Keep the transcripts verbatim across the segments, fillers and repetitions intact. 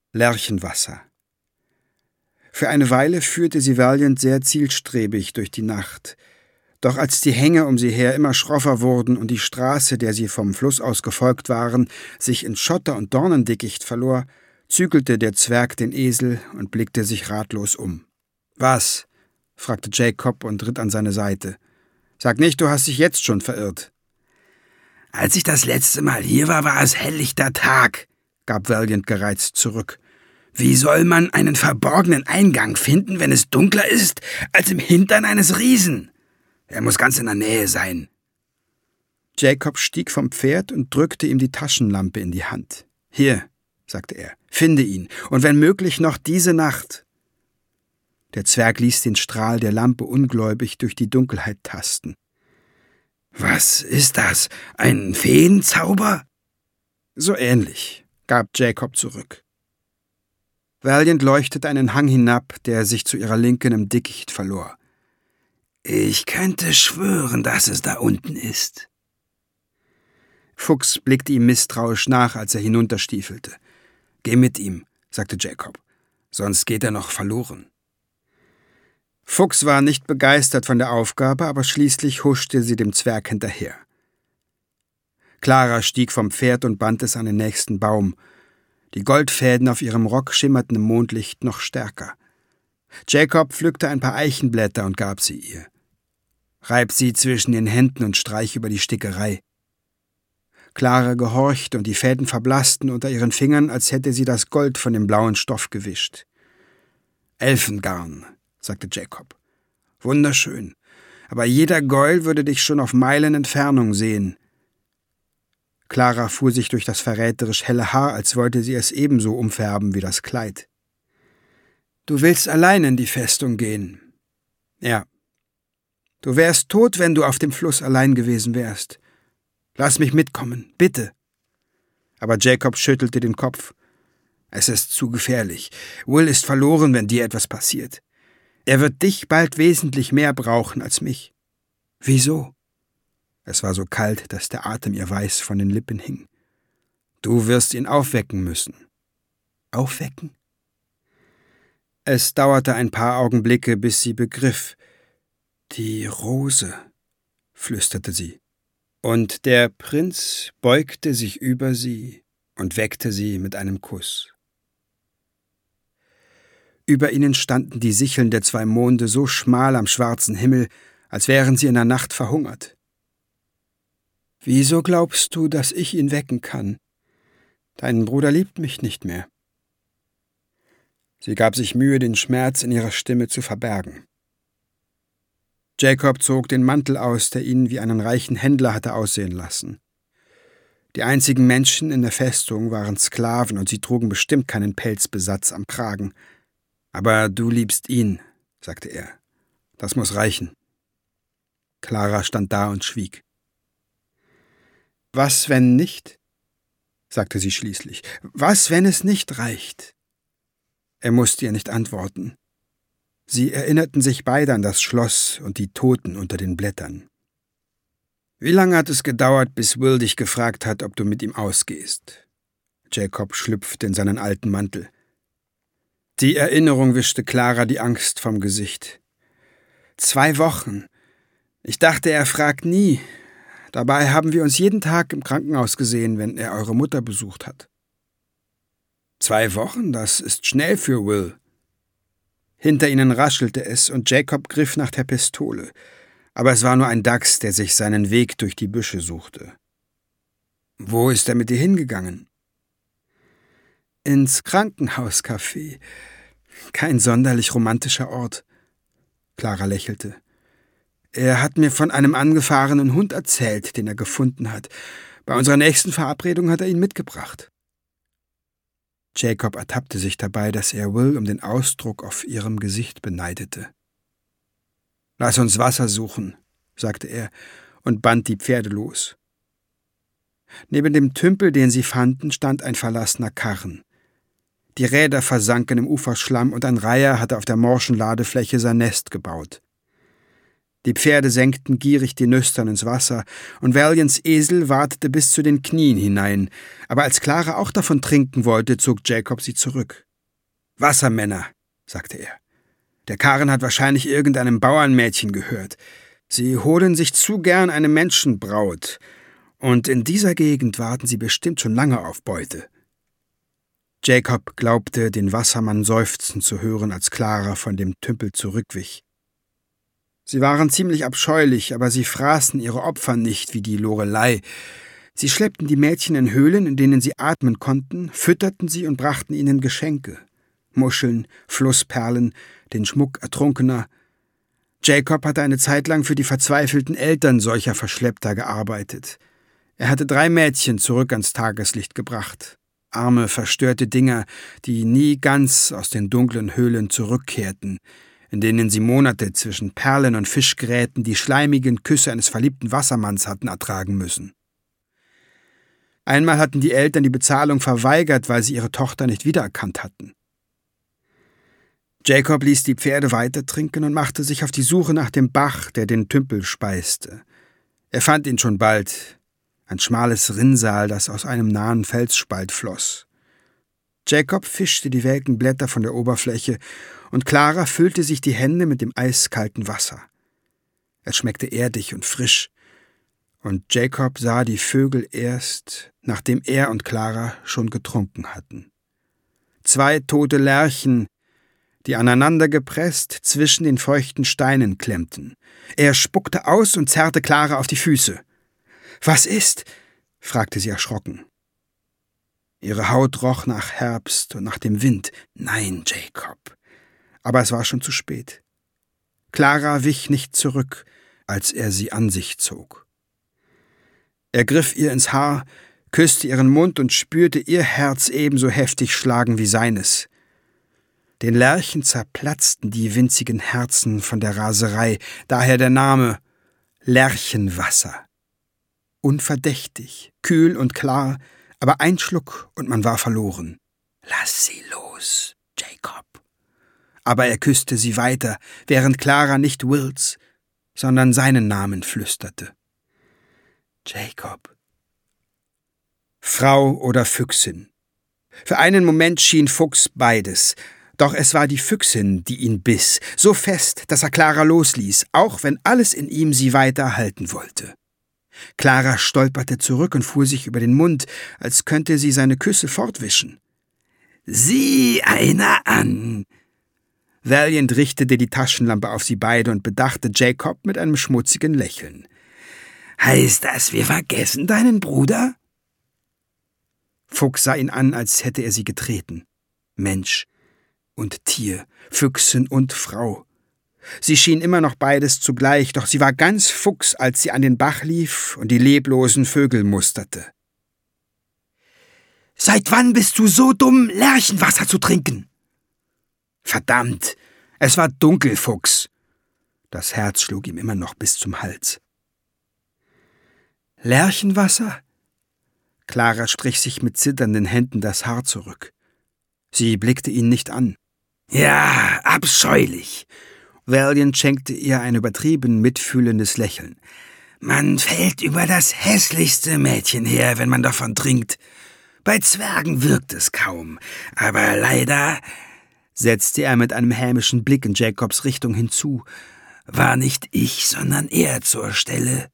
Lerchenwasser. Für eine Weile führte sie Valiant sehr zielstrebig durch die Nacht. Doch als die Hänge um sie her immer schroffer wurden und die Straße, der sie vom Fluss aus gefolgt waren, sich in Schotter und Dornendickicht verlor, zügelte der Zwerg den Esel und blickte sich ratlos um. »Was?« fragte Jacob und ritt an seine Seite. »Sag nicht, du hast dich jetzt schon verirrt.« »Als ich das letzte Mal hier war, war es helllichter Tag«, gab Valiant gereizt zurück. »Wie soll man einen verborgenen Eingang finden, wenn es dunkler ist als im Hintern eines Riesen? Er muss ganz in der Nähe sein.« Jacob stieg vom Pferd und drückte ihm die Taschenlampe in die Hand. »Hier«, sagte er, »finde ihn, und wenn möglich noch diese Nacht.« Der Zwerg ließ den Strahl der Lampe ungläubig durch die Dunkelheit tasten. »Was ist das? Ein Feenzauber?« »So ähnlich«, gab Jacob zurück. Valiant leuchtete einen Hang hinab, der sich zu ihrer Linken im Dickicht verlor. »Ich könnte schwören, dass es da unten ist.« Fuchs blickte ihm misstrauisch nach, als er hinunterstiefelte. »Geh mit ihm«, sagte Jacob, »sonst geht er noch verloren.« Fuchs war nicht begeistert von der Aufgabe, aber schließlich huschte sie dem Zwerg hinterher. Clara stieg vom Pferd und band es an den nächsten Baum. Die Goldfäden auf ihrem Rock schimmerten im Mondlicht noch stärker. Jacob pflückte ein paar Eichenblätter und gab sie ihr. »Reib sie zwischen den Händen und streich über die Stickerei.« Clara gehorchte, und die Fäden verblassten unter ihren Fingern, als hätte sie das Gold von dem blauen Stoff gewischt. »Elfengarn«, sagte Jacob. »Wunderschön, aber jeder Gäul würde dich schon auf Meilen Entfernung sehen.« Clara fuhr sich durch das verräterisch helle Haar, als wollte sie es ebenso umfärben wie das Kleid. »Du willst allein in die Festung gehen?« »Ja.« »Du wärst tot, wenn du auf dem Fluss allein gewesen wärst. Lass mich mitkommen, bitte.« Aber Jacob schüttelte den Kopf. »Es ist zu gefährlich. Will ist verloren, wenn dir etwas passiert. Er wird dich bald wesentlich mehr brauchen als mich.« »Wieso?« Es war so kalt, dass der Atem ihr weiß von den Lippen hing. »Du wirst ihn aufwecken müssen.« »Aufwecken?« Es dauerte ein paar Augenblicke, bis sie begriff. »Die Rose«, flüsterte sie. Und der Prinz beugte sich über sie und weckte sie mit einem Kuss. Über ihnen standen die Sicheln der zwei Monde so schmal am schwarzen Himmel, als wären sie in der Nacht verhungert. »Wieso glaubst du, dass ich ihn wecken kann? Dein Bruder liebt mich nicht mehr.« Sie gab sich Mühe, den Schmerz in ihrer Stimme zu verbergen. Jacob zog den Mantel aus, der ihn wie einen reichen Händler hatte aussehen lassen. Die einzigen Menschen in der Festung waren Sklaven, und sie trugen bestimmt keinen Pelzbesatz am Kragen. »Aber du liebst ihn«, sagte er. »Das muss reichen.« Clara stand da und schwieg. »Was, wenn nicht?«, sagte sie schließlich. »Was, wenn es nicht reicht?« Er musste ihr nicht antworten. Sie erinnerten sich beide an das Schloss und die Toten unter den Blättern. »Wie lange hat es gedauert, bis Will dich gefragt hat, ob du mit ihm ausgehst?« Jacob schlüpfte in seinen alten Mantel. Die Erinnerung wischte Clara die Angst vom Gesicht. »Zwei Wochen. Ich dachte, er fragt nie. Dabei haben wir uns jeden Tag im Krankenhaus gesehen, wenn er eure Mutter besucht hat.« »Zwei Wochen, das ist schnell für Will.« Hinter ihnen raschelte es, und Jacob griff nach der Pistole. Aber es war nur ein Dachs, der sich seinen Weg durch die Büsche suchte. »Wo ist er mit dir hingegangen?« »Ins Krankenhauscafé. Kein sonderlich romantischer Ort.« Clara lächelte. »Er hat mir von einem angefahrenen Hund erzählt, den er gefunden hat. Bei unserer nächsten Verabredung hat er ihn mitgebracht.« Jacob ertappte sich dabei, dass er Will um den Ausdruck auf ihrem Gesicht beneidete. »Lass uns Wasser suchen«, sagte er und band die Pferde los. Neben dem Tümpel, den sie fanden, stand ein verlassener Karren. Die Räder versanken im Uferschlamm, und ein Reiher hatte auf der morschen Ladefläche sein Nest gebaut. Die Pferde senkten gierig die Nüstern ins Wasser, und Valiants Esel watete bis zu den Knien hinein, aber als Clara auch davon trinken wollte, zog Jacob sie zurück. »Wassermänner«, sagte er. »Der Karren hat wahrscheinlich irgendeinem Bauernmädchen gehört. Sie holen sich zu gern eine Menschenbraut, und in dieser Gegend warten sie bestimmt schon lange auf Beute.« Jacob glaubte, den Wassermann seufzen zu hören, als Clara von dem Tümpel zurückwich. Sie waren ziemlich abscheulich, aber sie fraßen ihre Opfer nicht wie die Lorelei. Sie schleppten die Mädchen in Höhlen, in denen sie atmen konnten, fütterten sie und brachten ihnen Geschenke. Muscheln, Flussperlen, den Schmuck Ertrunkener. Jacob hatte eine Zeit lang für die verzweifelten Eltern solcher Verschleppter gearbeitet. Er hatte drei Mädchen zurück ans Tageslicht gebracht. Arme, verstörte Dinger, die nie ganz aus den dunklen Höhlen zurückkehrten, in denen sie Monate zwischen Perlen und Fischgräten die schleimigen Küsse eines verliebten Wassermanns hatten ertragen müssen. Einmal hatten die Eltern die Bezahlung verweigert, weil sie ihre Tochter nicht wiedererkannt hatten. Jacob ließ die Pferde weiter trinken und machte sich auf die Suche nach dem Bach, der den Tümpel speiste. Er fand ihn schon bald, ein schmales Rinnsal, das aus einem nahen Felsspalt floss. Jacob fischte die welken Blätter von der Oberfläche, und Clara füllte sich die Hände mit dem eiskalten Wasser. Es schmeckte erdig und frisch, und Jacob sah die Vögel erst, nachdem er und Clara schon getrunken hatten. Zwei tote Lerchen, die aneinander gepresst zwischen den feuchten Steinen klemmten. Er spuckte aus und zerrte Clara auf die Füße. »Was ist?« fragte sie erschrocken. Ihre Haut roch nach Herbst und nach dem Wind. »Nein, Jacob.« Aber es war schon zu spät. Clara wich nicht zurück, als er sie an sich zog. Er griff ihr ins Haar, küsste ihren Mund und spürte ihr Herz ebenso heftig schlagen wie seines. Den Lerchen zerplatzten die winzigen Herzen von der Raserei, daher der Name Lerchenwasser. Unverdächtig, kühl und klar, aber ein Schluck und man war verloren. »Lass sie los, Jacob.« Aber er küsste sie weiter, während Clara nicht Wills, sondern seinen Namen flüsterte. »Jacob.« Frau oder Füchsin. Für einen Moment schien Fuchs beides, doch es war die Füchsin, die ihn biss, so fest, dass er Clara losließ, auch wenn alles in ihm sie weiter halten wollte. Clara stolperte zurück und fuhr sich über den Mund, als könnte sie seine Küsse fortwischen. »Sieh einer an!« Valiant richtete die Taschenlampe auf sie beide und bedachte Jacob mit einem schmutzigen Lächeln. »Heißt das, wir vergessen deinen Bruder?« Fuchs sah ihn an, als hätte er sie getreten. Mensch und Tier, Füchsin und Frau. Sie schien immer noch beides zugleich, doch sie war ganz Fuchs, als sie an den Bach lief und die leblosen Vögel musterte. »Seit wann bist du so dumm, Lerchenwasser zu trinken?« »Verdammt, es war dunkel, Fuchs!« Das Herz schlug ihm immer noch bis zum Hals. »Lerchenwasser?« Clara strich sich mit zitternden Händen das Haar zurück. Sie blickte ihn nicht an. »Ja, abscheulich!« Valiant schenkte ihr ein übertrieben mitfühlendes Lächeln. »Man fällt über das hässlichste Mädchen her, wenn man davon trinkt. Bei Zwergen wirkt es kaum, aber leider«, setzte er mit einem hämischen Blick in Jacobs Richtung hinzu, »war nicht ich, sondern er zur Stelle.«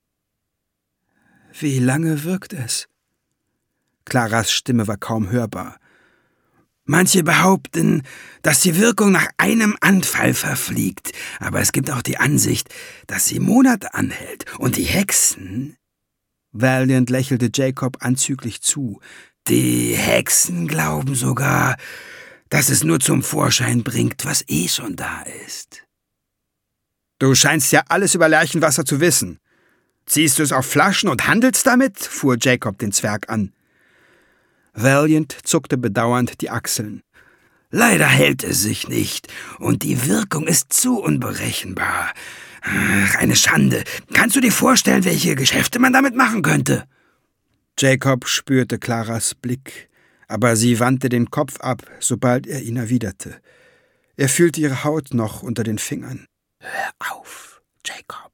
»Wie lange wirkt es?« Claras Stimme war kaum hörbar. »Manche behaupten, dass die Wirkung nach einem Anfall verfliegt, aber es gibt auch die Ansicht, dass sie Monate anhält. Und die Hexen...« Valiant lächelte Jacob anzüglich zu. »Die Hexen glauben sogar, dass es nur zum Vorschein bringt, was eh schon da ist.« »Du scheinst ja alles über Lerchenwasser zu wissen. Ziehst du es auf Flaschen und handelst damit?« fuhr Jacob den Zwerg an. Valiant zuckte bedauernd die Achseln. »Leider hält es sich nicht, und die Wirkung ist zu unberechenbar. Ach, eine Schande. Kannst du dir vorstellen, welche Geschäfte man damit machen könnte?« Jacob spürte Claras Blick, aber sie wandte den Kopf ab, sobald er ihn erwiderte. Er fühlte ihre Haut noch unter den Fingern. »Hör auf, Jacob.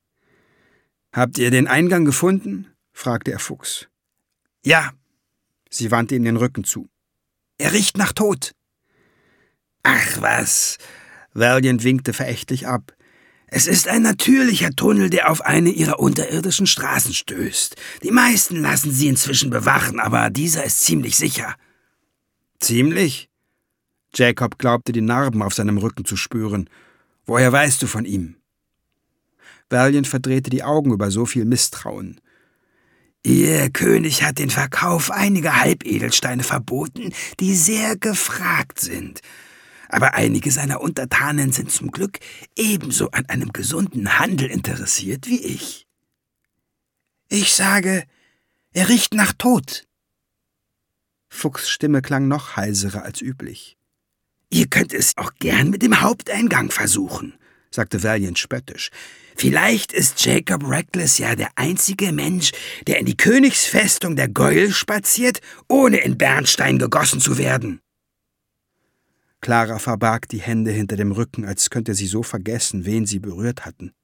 »Habt ihr den Eingang gefunden?« fragte er Fuchs. »Ja.« Sie wandte ihm den Rücken zu. »Er riecht nach Tod.« »Ach was«, Valiant winkte verächtlich ab. »Es ist ein natürlicher Tunnel, der auf eine ihrer unterirdischen Straßen stößt. Die meisten lassen sie inzwischen bewachen, aber dieser ist ziemlich sicher.« »Ziemlich?« Jacob glaubte, die Narben auf seinem Rücken zu spüren. »Woher weißt du von ihm?« Valiant verdrehte die Augen über so viel Misstrauen. »Ihr König hat den Verkauf einiger Halbedelsteine verboten, die sehr gefragt sind. Aber einige seiner Untertanen sind zum Glück ebenso an einem gesunden Handel interessiert wie ich.« »Ich sage, er riecht nach Tod.« Fuchs' Stimme klang noch heiserer als üblich. »Ihr könnt es auch gern mit dem Haupteingang versuchen«, sagte Valiant spöttisch. »Vielleicht ist Jacob Reckless ja der einzige Mensch, der in die Königsfestung der Gäule spaziert, ohne in Bernstein gegossen zu werden.« Clara verbarg die Hände hinter dem Rücken, als könnte sie so vergessen, wen sie berührt hatten.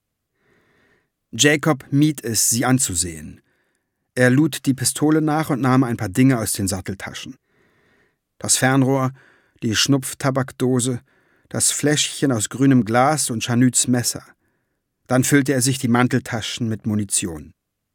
Jacob mied es, sie anzusehen. Er lud die Pistole nach und nahm ein paar Dinge aus den Satteltaschen. Das Fernrohr, die Schnupftabakdose, das Fläschchen aus grünem Glas und Chanüts Messer. Dann füllte er sich die Manteltaschen mit Munition.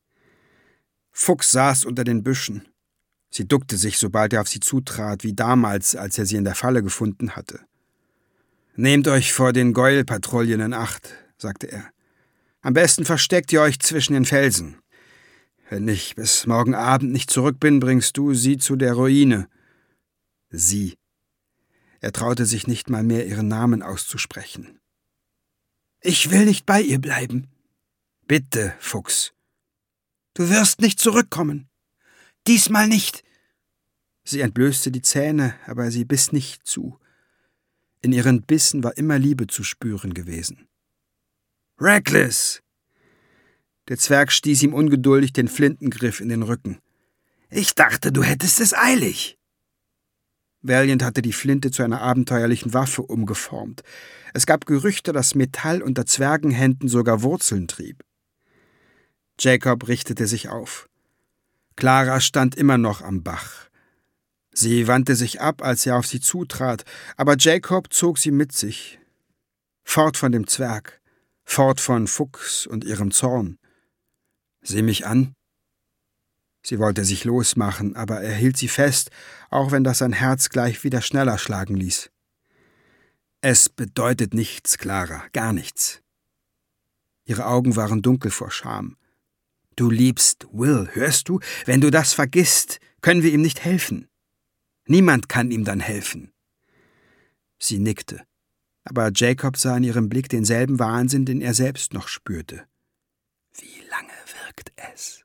Fuchs saß unter den Büschen. Sie duckte sich, sobald er auf sie zutrat, wie damals, als er sie in der Falle gefunden hatte. »Nehmt euch vor den Gäule-Patrouillen in Acht«, sagte er. »Am besten versteckt ihr euch zwischen den Felsen. Wenn ich bis morgen Abend nicht zurück bin, bringst du sie zu der Ruine.« Sie. Er traute sich nicht mal mehr, ihren Namen auszusprechen. »Ich will nicht bei ihr bleiben.« »Bitte, Fuchs.« »Du wirst nicht zurückkommen. Diesmal nicht.« Sie entblößte die Zähne, aber sie biss nicht zu. In ihren Bissen war immer Liebe zu spüren gewesen. »Reckless!« Der Zwerg stieß ihm ungeduldig den Flintengriff in den Rücken. »Ich dachte, du hättest es eilig.« Valiant hatte die Flinte zu einer abenteuerlichen Waffe umgeformt. Es gab Gerüchte, dass Metall unter Zwergenhänden sogar Wurzeln trieb. Jacob richtete sich auf. Clara stand immer noch am Bach. Sie wandte sich ab, als er auf sie zutrat, aber Jacob zog sie mit sich. Fort von dem Zwerg, fort von Fuchs und ihrem Zorn. »Sieh mich an.« Sie wollte sich losmachen, aber er hielt sie fest, auch wenn das sein Herz gleich wieder schneller schlagen ließ. »Es bedeutet nichts, Clara, gar nichts.« Ihre Augen waren dunkel vor Scham. »Du liebst Will, hörst du? Wenn du das vergisst, können wir ihm nicht helfen. Niemand kann ihm dann helfen.« Sie nickte, aber Jacob sah in ihrem Blick denselben Wahnsinn, den er selbst noch spürte. »Wie lange wirkt es?«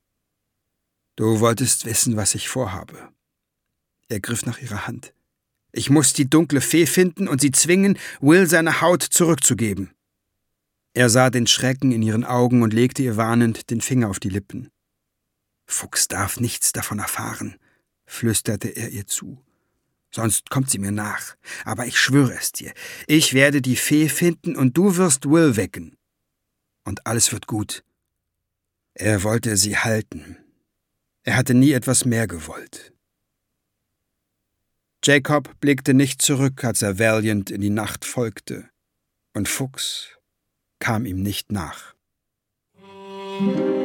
»Du wolltest wissen, was ich vorhabe.« Er griff nach ihrer Hand. »Ich muss die dunkle Fee finden und sie zwingen, Will seine Haut zurückzugeben.« Er sah den Schrecken in ihren Augen und legte ihr warnend den Finger auf die Lippen. »Fuchs darf nichts davon erfahren«, flüsterte er ihr zu. »Sonst kommt sie mir nach. Aber ich schwöre es dir, ich werde die Fee finden und du wirst Will wecken. Und alles wird gut.« Er wollte sie halten. Er hatte nie etwas mehr gewollt. Jacob blickte nicht zurück, als er Valiant in die Nacht folgte, und Fuchs kam ihm nicht nach.